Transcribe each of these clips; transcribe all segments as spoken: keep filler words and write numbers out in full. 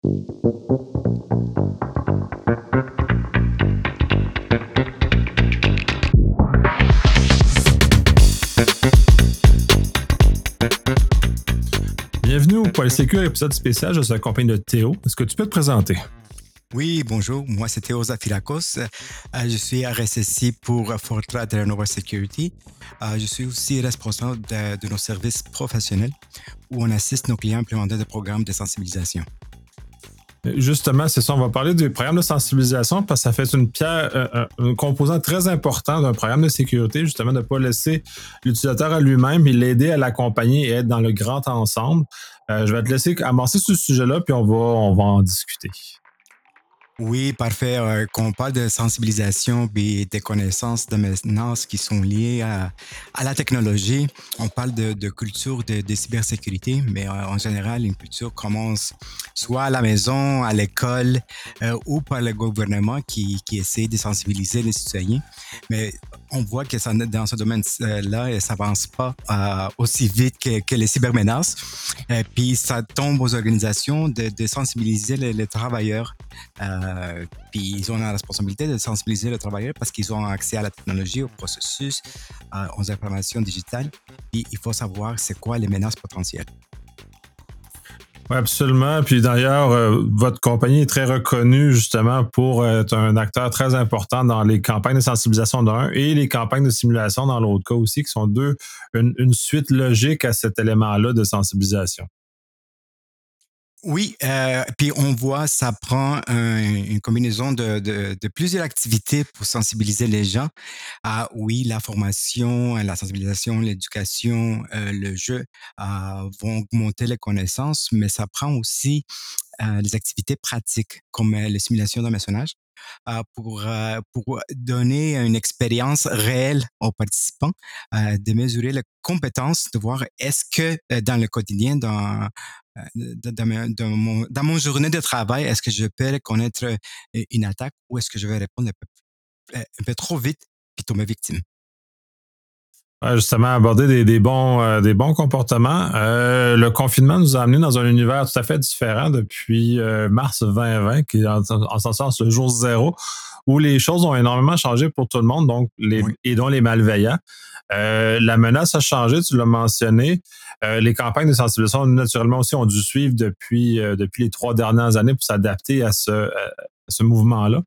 Bienvenue au PoilSecure, épisode spécial. Je suis accompagné de Théo. Est-ce que tu peux te présenter? Oui, bonjour. Moi, c'est Théo Zafilakos. Euh, je suis R S S I pour Fortran de Renova Security. Euh, je suis aussi responsable de, de nos services professionnels où on assiste nos clients à implémenter des programmes de sensibilisation. Justement, c'est ça. On va parler du programme de sensibilisation parce que ça fait une pierre, euh, un composant très important d'un programme de sécurité, justement, de ne pas laisser l'utilisateur à lui-même et l'aider à l'accompagner et être dans le grand ensemble. Euh, je vais te laisser amorcer ce sujet-là, puis on va, on va en discuter. Oui, parfait. Euh, quand on parle de sensibilisation et des connaissances de maintenance qui sont liées à, à la technologie, on parle de, de culture de, de cybersécurité, mais euh, en général, une culture commence soit à la maison, à l'école euh, ou par le gouvernement qui, qui essaie de sensibiliser les citoyens. Mais on voit que ça, dans ce domaine-là, ça avance pas euh, aussi vite que, que les cybermenaces. Et puis, ça tombe aux organisations de, de sensibiliser les, les travailleurs. Euh, puis, ils ont la responsabilité de sensibiliser les travailleurs parce qu'ils ont accès à la technologie, au processus, euh, aux informations digitales. Puis, il faut savoir c'est quoi les menaces potentielles. Oui, absolument. Puis d'ailleurs, euh, votre compagnie est très reconnue justement pour être un acteur très important dans les campagnes de sensibilisation d'un et les campagnes de simulation dans l'autre cas aussi, qui sont deux, une, une suite logique à cet élément-là de sensibilisation. Oui, euh, puis on voit, ça prend un, une combinaison de, de, de plusieurs activités pour sensibiliser les gens à, oui, la formation, la sensibilisation, l'éducation, euh, le jeu euh, vont augmenter les connaissances, mais ça prend aussi euh, les activités pratiques comme euh, les simulations d'amassonnage euh, pour, euh, pour donner une expérience réelle aux participants, euh, de mesurer les compétences, de voir est-ce que euh, dans le quotidien, dans, euh, dans, dans, mon, dans, mon, dans mon journée de travail, est-ce que je peux reconnaître euh, une attaque ou est-ce que je vais répondre un peu, un peu trop vite puis tomber victime? Ouais, justement, aborder des, des, bons, euh, des bons comportements. Euh, le confinement nous a amenés dans un univers tout à fait différent depuis euh, mars vingt vingt, qui est en, en ce sens le jour zéro, où les choses ont énormément changé pour tout le monde, donc les, Oui. et dont les malveillants. Euh, la menace a changé, tu l'as mentionné. Euh, les campagnes de sensibilisation, naturellement aussi, ont dû suivre depuis, euh, depuis les trois dernières années pour s'adapter à ce, à ce mouvement-là.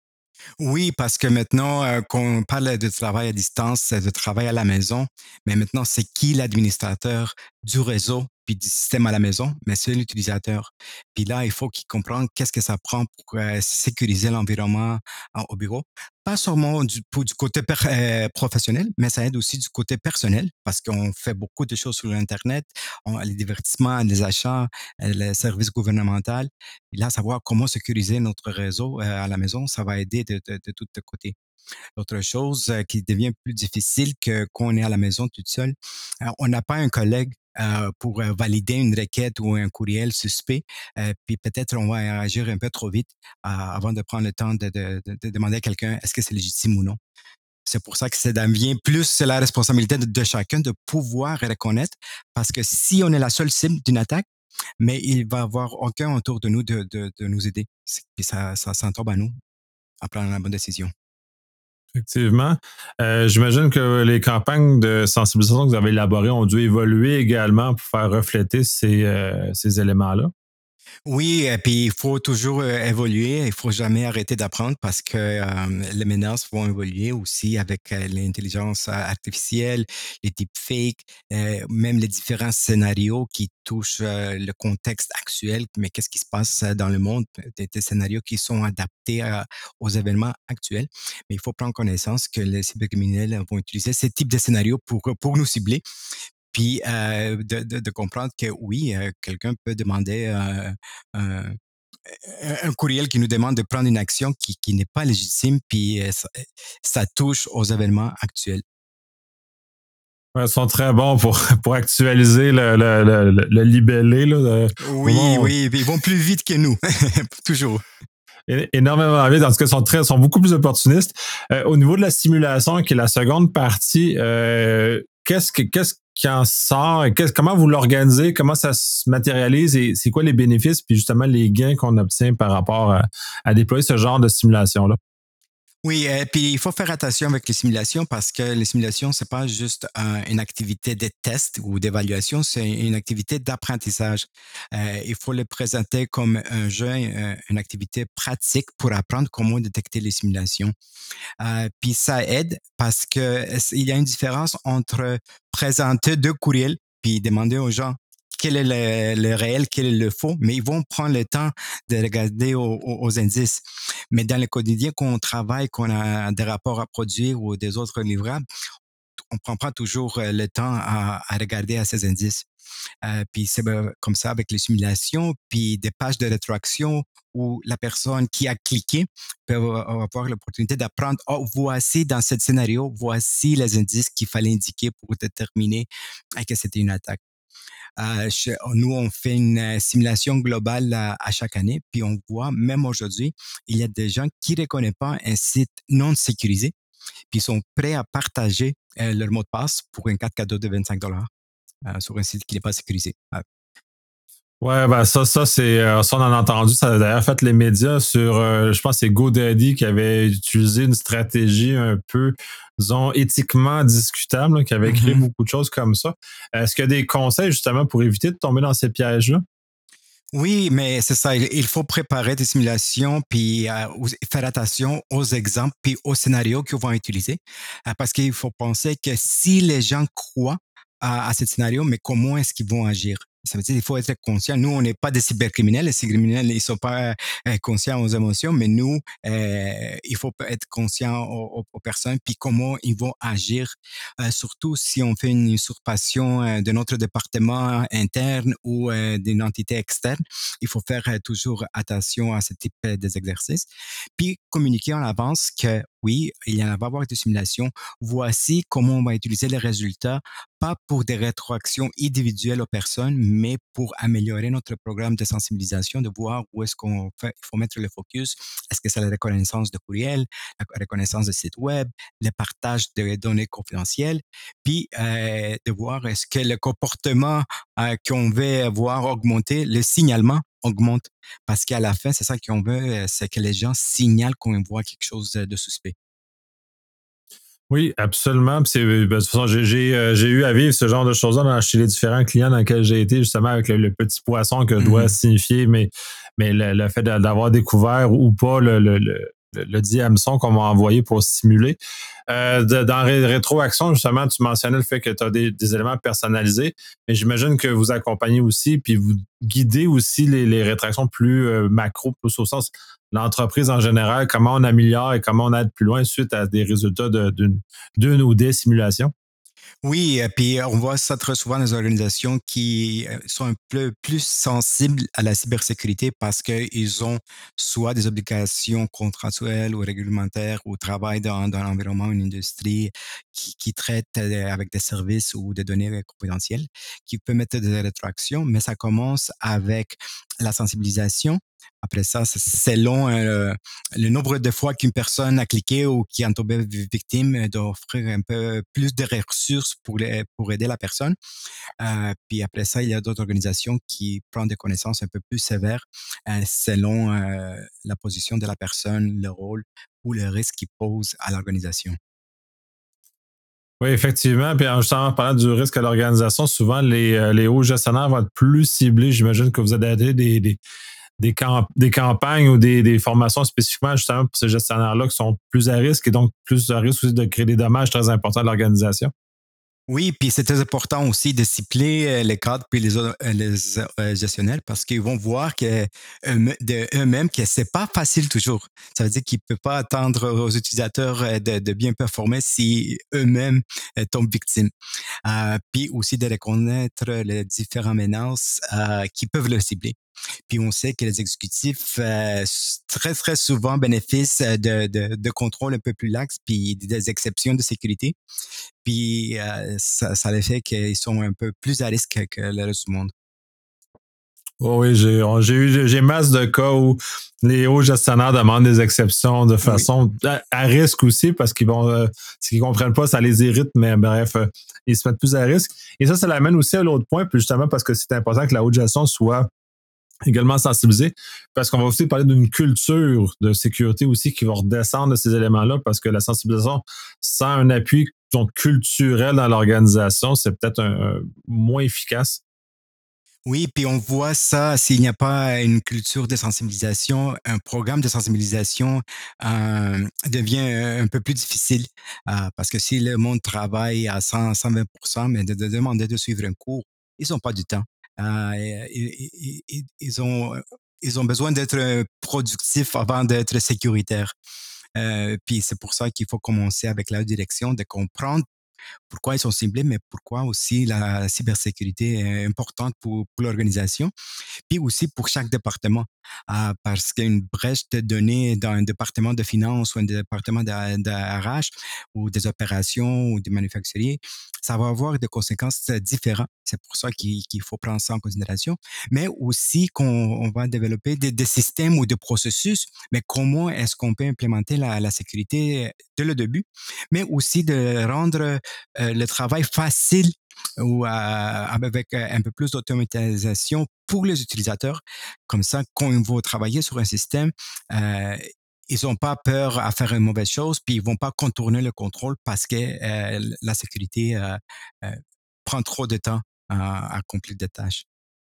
Oui, parce que maintenant, euh, qu'on parle de travail à distance, de travail à la maison, mais maintenant, c'est qui l'administrateur du réseau puis du système à la maison? Mais c'est l'utilisateur. Puis là, il faut qu'il comprenne qu'est-ce que ça prend pour euh, sécuriser l'environnement euh, au bureau. Pas seulement du, pour, du côté per, euh, professionnel, mais ça aide aussi du côté personnel parce qu'on fait beaucoup de choses sur l'Internet, on, les divertissements, les achats, euh, les services gouvernementaux. Et là, savoir comment sécuriser notre réseau euh, à la maison, ça va aider de, de, de tous les côtés. L'autre chose euh, qui devient plus difficile que quand on est à la maison tout seul, euh, on n'a pas un collègue euh, pour euh, valider une requête ou un courriel suspect, euh, puis peut-être on va agir un peu trop vite euh, avant de prendre le temps de, de, de, de demander à quelqu'un est-ce que c'est légitime ou non. C'est pour ça que ça devient plus c'est la responsabilité de, de chacun de pouvoir reconnaître, parce que si on est la seule cible d'une attaque, mais il va y avoir aucun autour de nous de, de, de nous aider. Puis ça, ça, ça tombe à nous à prendre la bonne décision. Effectivement. Euh, j'imagine que les campagnes de sensibilisation que vous avez élaborées ont dû évoluer également pour faire refléter ces, euh, ces éléments-là. Oui, et puis il faut toujours euh, évoluer, il faut jamais arrêter d'apprendre parce que euh, les menaces vont évoluer aussi avec euh, l'intelligence artificielle, les deepfakes, euh, même les différents scénarios qui touchent euh, le contexte actuel, mais qu'est-ce qui se passe dans le monde, des, des scénarios qui sont adaptés à, aux événements actuels. Mais il faut prendre connaissance que les cybercriminels vont utiliser ce type de scénarios pour, pour nous cibler. Puis euh, de, de, de comprendre que oui, euh, quelqu'un peut demander euh, un, un courriel qui nous demande de prendre une action qui, qui n'est pas légitime, puis euh, ça, ça touche aux événements actuels. Ouais, ils sont très bons pour, pour actualiser le, le, le, le libellé. Là, de, Oui, moment, oui, ils vont plus vite que nous, toujours. Énormément vite. En tout cas, ils sont, très, sont beaucoup plus opportunistes. Euh, au niveau de la simulation, qui est la seconde partie, euh, qu'est-ce que qu'est-ce qui en sort et qu'est-ce comment vous l'organisez? Comment ça se matérialise et c'est quoi les bénéfices puis justement les gains qu'on obtient par rapport à, à déployer ce genre de simulation-là? Oui, et puis il faut faire attention avec les simulations parce que les simulations, c'est pas juste un- une activité de test ou d'évaluation, c'est une activité d'apprentissage. Euh, il faut le présenter comme un jeu, euh, une activité pratique pour apprendre comment détecter les simulations. Euh, puis ça aide parce que il y a une différence entre présenter deux courriels puis demander aux gens quel est le, le réel, quel est le faux, mais ils vont prendre le temps de regarder aux, aux, aux indices. Mais dans le quotidien, quand on travaille, qu'on a des rapports à produire ou des autres livrables, on prend pas toujours euh, le temps à, à regarder à ces indices. Euh, puis c'est ben, comme ça avec les simulations, puis des pages de rétroaction où la personne qui a cliqué peut avoir l'opportunité d'apprendre, oh, voici dans ce scénario, voici les indices qu'il fallait indiquer pour déterminer euh, que c'était une attaque. Euh, je- nous, on fait une euh, simulation globale à, à chaque année, puis on voit, même aujourd'hui, il y a des gens qui ne reconnaissent pas un site non sécurisé, puis ils sont prêts à partager euh, leur mot de passe pour une carte cadeau de vingt-cinq dollars euh, sur un site qui n'est pas sécurisé. Euh, Ouais, ben ça, ça, c'est euh, ça, on en a entendu. Ça a d'ailleurs fait les médias sur, euh, je pense, que c'est GoDaddy qui avait utilisé une stratégie un peu, disons, éthiquement discutable, là, qui avait créé mhm. beaucoup de choses comme ça. Est-ce qu'il y a des conseils justement pour éviter de tomber dans ces pièges-là? Oui, mais c'est ça, il il faut préparer des simulations, puis euh, aux- faire attention aux exemples, puis aux scénarios qu'ils vont utiliser. Euh, parce qu'il faut penser que si les gens croient à, à ce scénario, mais comment est-ce qu'ils vont agir? Ça veut dire qu'il faut être conscient. Nous, on n'est pas des cybercriminels. Les cybercriminels, ils sont pas euh, conscients aux émotions, mais nous, euh, il faut être conscient aux, aux- aux personnes, puis comment ils vont agir, euh, surtout si on fait une usurpation euh, de notre département interne ou euh, d'une entité externe. Il faut faire euh, toujours attention à ce type euh, d'exercice. Puis communiquer en avance que oui, il y en va avoir des simulations. Voici comment on va utiliser les résultats, pas pour des rétroactions individuelles aux personnes, mais pour améliorer notre programme de sensibilisation, de voir où est-ce qu'on fait, il faut mettre le focus. Est-ce que c'est la reconnaissance de courriel, la reconnaissance de site web, le partage de données confidentielles, puis euh, de voir est-ce que le comportement euh, qu'on veut voir augmenter, le signalement augmente. Parce qu'à la fin, c'est ça qu'on veut, euh, c'est que les gens signalent qu'on voit quelque chose de suspect. Oui, absolument. Puis c'est, ben, de toute façon, j'ai, j'ai, euh, j'ai eu à vivre ce genre de choses-là dans- chez les différents clients dans lesquels j'ai été, justement, avec le, le petit poisson que doit Mhm. signifier, mais, mais le, le fait de- d'avoir découvert ou pas le, le, le, le, le dit hameçon qu'on m'a envoyé pour simuler. Euh, de- dans Ré- Rétroaction, justement, tu mentionnais le fait que tu as des, des éléments personnalisés, mais j'imagine que vous accompagnez aussi, puis vous guidez aussi les, les rétractions plus euh, macro, plus au sens l'entreprise en général, comment on améliore et comment on aide plus loin suite à des résultats de- d'une d'une ou des simulations. Oui, et puis on voit ça très souvent dans les organisations qui euh, sont un peu plus sensibles à la cybersécurité parce qu'ils ont soit des obligations contractuelles ou réglementaires ou travaillent dans, dans l'environnement, une industrie qui, qui traite euh, avec des services ou des données euh, confidentielles, qui peut mettre des rétroactions, mais ça commence avec la sensibilisation. Après ça, c'est selon euh, le nombre de fois qu'une personne a cliqué ou qui en tombé victime, d'offrir un peu plus de ressources pour, les, pour aider la personne. Euh, puis après ça, il y a d'autres organisations qui prennent des connaissances un peu plus sévères euh, selon euh, la position de la personne, le rôle ou le risque qu'il pose à l'organisation. Oui, effectivement. Puis en justement, parlant du risque à l'organisation, souvent les, euh, les hauts gestionnaires vont être plus ciblés. J'imagine que vous avez des, des, des, des, camp- des campagnes ou des, des formations spécifiquement justement pour ces gestionnaires-là qui sont plus à risque et donc plus à risque aussi de créer des dommages très importants à l'organisation. Oui, puis c'est très important aussi de cibler euh, les cadres puis les, autres- euh, les euh, gestionnaires parce qu'ils vont voir que eux- de eux-mêmes que c'est pas facile toujours. Ça veut dire qu'ils ne peuvent pas attendre aux utilisateurs euh, de, de bien performer si eux-mêmes euh, tombent victimes. Euh, puis aussi de reconnaître les différentes menaces euh, qui peuvent le cibler. Puis on sait que les exécutifs euh, très très souvent bénéficient de, de, de contrôles un peu plus lax puis des exceptions de sécurité. Puis euh, ça, ça les fait qu'ils sont un peu plus à risque que le reste du monde. Oh oui, j'ai, on- j'ai eu j'ai masse de cas où les hauts gestionnaires demandent des exceptions de Oui. façon à, à risque aussi parce qu'ils vont euh, s'ils comprennent pas, ça les irrite, mais bref, euh, ils se mettent plus à risque. Et ça, ça l'amène aussi à l'autre point, puis justement parce que c'est important que la haute gestion soit également sensibilisée, parce qu'on va aussi parler d'une culture de sécurité aussi qui va redescendre de ces éléments-là, parce que la sensibilisation sans un appui donc, culturel dans l'organisation, c'est peut-être un, un moins efficace. Oui, puis on voit ça s'il n'y a pas une culture de sensibilisation, un programme de sensibilisation euh, devient un peu plus difficile. Euh, parce que si le monde travaille à cent, cent vingt pour cent, mais de, de demander de suivre un cours, ils n'ont pas du temps. Euh, et- et- et- ils ont, ils ont besoin d'être productifs avant d'être sécuritaires. Euh, puis c'est pour ça qu'il faut commencer avec la direction, de comprendre pourquoi ils sont ciblés, mais pourquoi aussi la cybersécurité est importante pour, pour l'organisation, puis aussi pour chaque département. Ah, parce qu'une brèche de données dans un département de finances ou un département de, de R H ou des opérations ou des manufacturiers, ça va avoir des conséquences différentes. C'est pour ça qu'il, qu'il faut prendre ça en considération. Mais aussi qu'on on va développer des, des systèmes ou des processus, mais comment est-ce qu'on peut implémenter la, la sécurité dès le début, mais aussi de rendre euh, le travail facile ou euh, avec euh, un peu plus d'automatisation pour les utilisateurs. Comme ça, quand ils vont travailler sur un système, euh, ils n'ont pas peur à faire une mauvaise chose, puis ils vont pas contourner le contrôle parce que euh, la sécurité euh, euh, prend trop de temps à, à accomplir des tâches.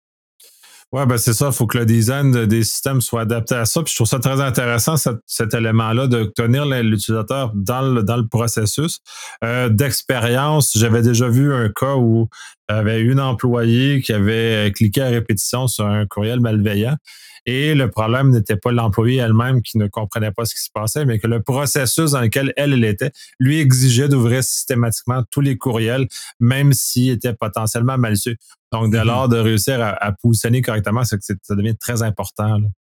Ouais, ben c'est ça. Il faut que le design de- des systèmes soit adapté à ça. Puis je trouve ça très intéressant, cet, cet élément-là, de tenir l'utilisateur dans le, dans le processus. Euh, d'expérience, j'avais déjà vu un cas où il y avait une employée qui avait cliqué à répétition sur un courriel malveillant. Et le problème n'était pas l'employée elle-même qui ne comprenait pas ce qui se passait, mais que le processus dans lequel elle, elle était lui exigeait d'ouvrir systématiquement tous les courriels, même s'ils étaient potentiellement malicieux. Donc, dès Mhm. lors, de réussir à, à positionner correctement, c'est que c'est- ça devient très important, là.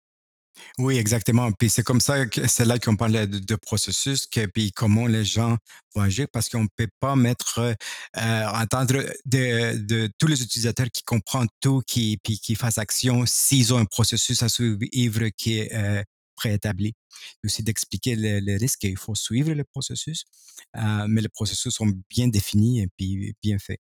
Oui, exactement. Puis c'est comme ça que c'est là qu'on parlait de, de processus, que puis comment les gens vont agir, parce qu'on ne peut pas mettre euh, euh, entendre de, de tous les utilisateurs qui comprennent tout, qui puis qui fassent action s'ils ont un processus à suivre qui est euh, préétabli. Et aussi d'expliquer les, les risques. Il faut suivre le processus, euh, mais les processus sont bien définis et puis bien faits.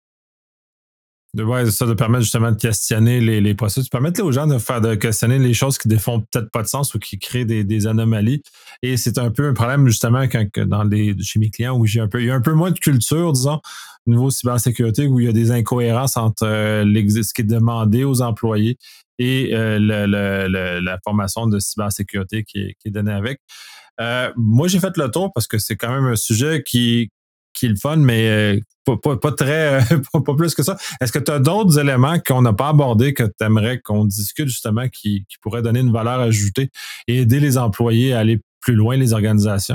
De, ouais, ça de permettre justement de questionner les, les processus, de permettre aux gens de faire de questionner les choses qui ne font peut-être pas de sens ou qui créent des, des anomalies. Et c'est un peu un problème justement quand que dans les, chez mes clients où j'ai un peu, il y a un peu moins de culture, disons, au niveau cybersécurité, où il y a des incohérences entre euh, ce qui est demandé aux employés et euh, le, le, le, la formation de cybersécurité qui est, qui est donnée avec. Euh, moi, j'ai fait le tour parce que c'est quand même un sujet qui, qui est le fun, mais euh, pas, pas, pas très, euh, pas, pas plus que ça. Est-ce que tu as d'autres éléments qu'on n'a pas abordés que tu aimerais qu'on discute justement qui, qui pourraient donner une valeur ajoutée et aider les employés à aller plus loin, les organisations?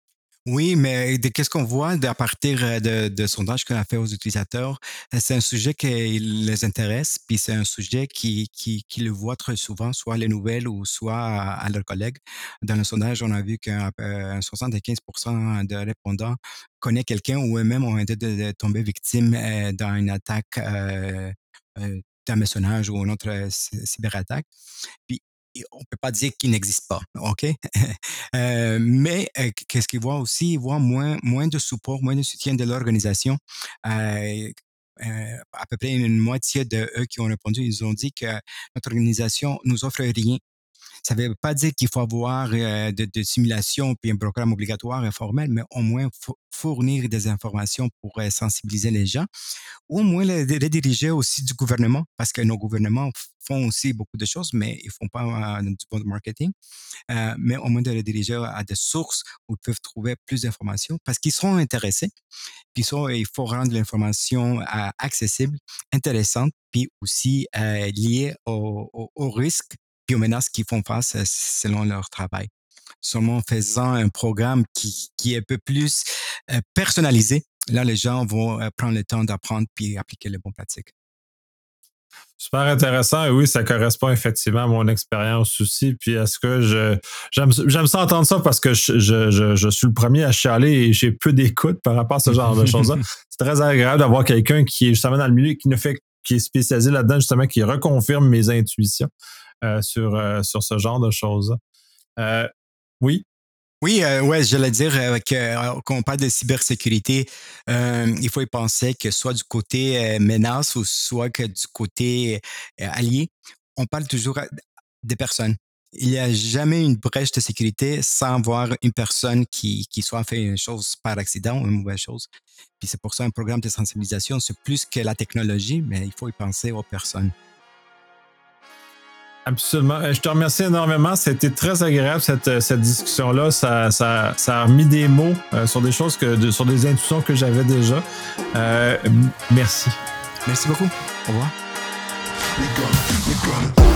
Oui, mais de qu'est-ce qu'on voit de- à partir euh, de, de sondages qu'on a fait aux utilisateurs, euh, c'est un sujet qui les intéresse, puis c'est un sujet qui, qui, qui le voit très souvent, soit les nouvelles ou soit à, à leurs collègues. Dans le sondage, on a vu qu'un euh, soixante-quinze pour cent de répondants connaissent quelqu'un ou eux-mêmes ont été de, de tomber victimes euh, dans une attaque euh, euh, d'hameçonnage ou une autre euh, cy- cyberattaque. Puis, et on peut pas dire qu'il n'existe pas, OK? Euh, mais euh, qu'est-ce qu'ils voient aussi? Ils voient moins, moins de support, moins de soutien de l'organisation. Euh, euh, à peu près une moitié de eux qui ont répondu, ils ont dit que notre organisation nous offre rien. Ça ne veut pas dire qu'il faut avoir euh, de, de simulation puis un programme obligatoire et formel, mais au moins fo- fournir des informations pour euh, sensibiliser les gens ou au moins les, les diriger aussi du gouvernement, parce que nos gouvernements font aussi beaucoup de choses, mais ils font pas euh, du bon marketing. Euh, mais au moins de les diriger à des sources où ils peuvent trouver plus d'informations parce qu'ils seront intéressés. Puis ça, il faut rendre l'information euh, accessible, intéressante, puis aussi euh, liée aux, aux, aux risques puis aux menaces qu'ils font face euh, selon leur travail. Seulement en faisant un programme qui, qui est un peu plus euh, personnalisé, là, les gens vont euh, prendre le temps d'apprendre puis appliquer les bonnes pratiques. Super intéressant. Et oui, ça correspond effectivement à mon expérience aussi. Puis est-ce que je j'aime j'aime ça entendre ça parce que je, je, je, je suis le premier à chialer et j'ai peu d'écoute par rapport à ce genre de choses-là. C'est très agréable d'avoir quelqu'un qui est justement dans le milieu et qui ne fait qui est spécialisé là-dedans, justement, qui reconfirme mes intuitions euh, sur, euh, sur ce genre de choses. Euh, oui? Oui, euh, ouais, j'allais dire euh, que euh, quand on parle de cybersécurité, euh, il faut y penser que soit du côté euh, menace ou soit que du côté euh, allié, on parle toujours à- des personnes. Il n'y a jamais une brèche de sécurité sans voir une personne qui, qui soit fait une chose par accident ou une mauvaise chose. Puis c'est pour ça un programme de sensibilisation, c'est plus que la technologie, mais il faut y penser aux personnes. Absolument. Euh, Je te remercie énormément. C'était très agréable cette, cette discussion-là. Ça, ça, ça a remis des mots euh, sur des choses que, de- sur des intuitions que j'avais déjà. Euh, merci. Merci beaucoup. Au revoir. We gonna, we gonna.